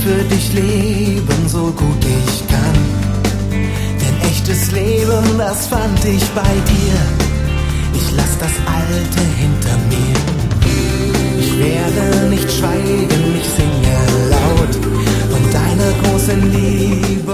für dich leben, so gut ich kann. Denn echtes Leben, das fand ich bei dir. Ich lass das Alte hinter mir. Ich werde nicht schweigen, ich singe laut von deiner großen Liebe